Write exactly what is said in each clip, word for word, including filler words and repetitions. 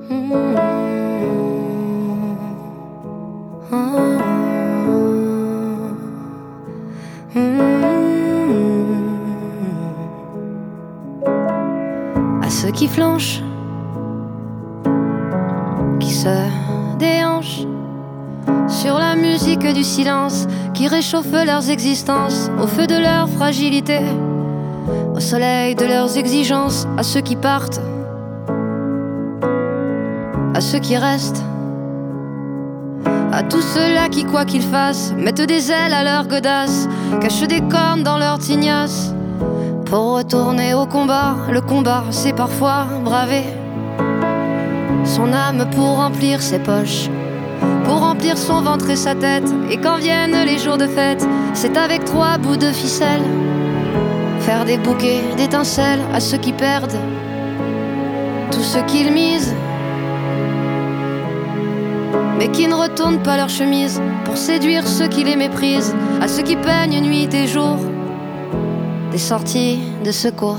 Mmh. Oh. Mmh. À ceux qui flanchent, qui se déhanchent sur la musique du silence, qui réchauffe leurs existences au feu de leur fragilité, au soleil de leurs exigences. À ceux qui partent, à ceux qui restent, à tous ceux-là qui, quoi qu'ils fassent, mettent des ailes à leur godasse, cachent des cornes dans leur tignasse pour retourner au combat. Le combat, c'est parfois braver son âme pour remplir ses poches, pour remplir son ventre et sa tête. Et quand viennent les jours de fête, c'est avec trois bouts de ficelle faire des bouquets d'étincelles à ceux qui perdent tout ce qu'ils misent, mais qui ne retournent pas leur chemise pour séduire ceux qui les méprisent. À ceux qui peignent nuit et jour des sorties de secours.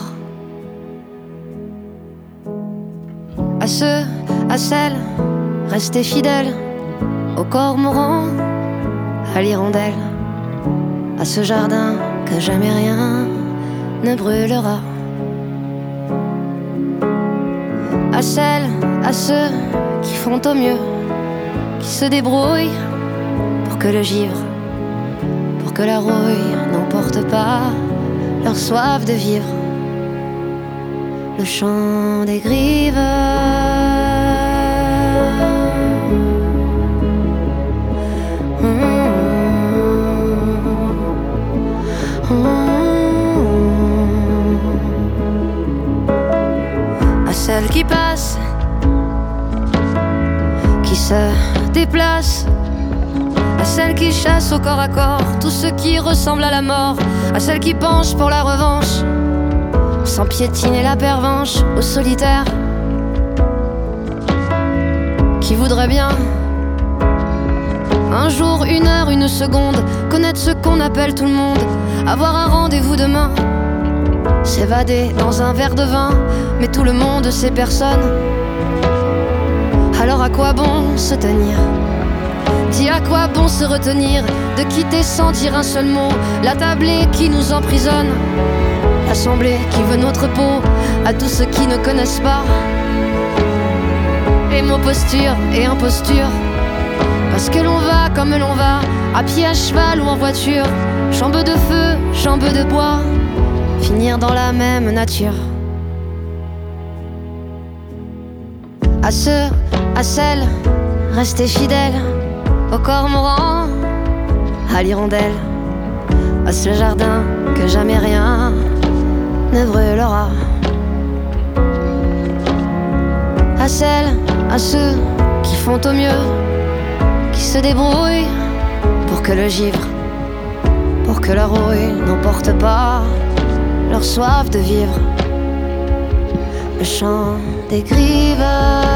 À ceux, à celles, restés fidèles au cormoran, à l'hirondelle, à ce jardin que jamais rien ne brûlera. À celles, à ceux qui font au mieux, qui se débrouillent pour que le givre, pour que la rouille n'emporte pas leur soif de vivre. Le chant des grives, mmh. Mmh. À celles qui passent, qui se déplacent, à celles qui chassent au corps à corps tout ce qui ressemble à la mort, à celles qui penchent pour la revanche sans piétiner la pervenche, aux solitaires qui voudraient bien un jour, une heure, une seconde connaître ce qu'on appelle tout le monde, avoir un rendez-vous demain, s'évader dans un verre de vin. Mais tout le monde, c'est personne. Alors à quoi bon se tenir? Dis à quoi bon se retenir de quitter sans dire un seul mot la tablée qui nous emprisonne, l'assemblée qui veut notre peau. À tous ceux qui ne connaissent pas les mots posture et imposture, parce que l'on va comme l'on va, à pied, à cheval ou en voiture, jambes de feu, jambes de bois, finir dans la même nature. À ceux, à celles, restés fidèles au cormoran, à l'hirondelle, à ce jardin que jamais rien ne brûlera. À celles, à ceux qui font au mieux, qui se débrouillent pour que le givre, pour que la rouille n'emporte pas leur soif de vivre. Le chant des grives.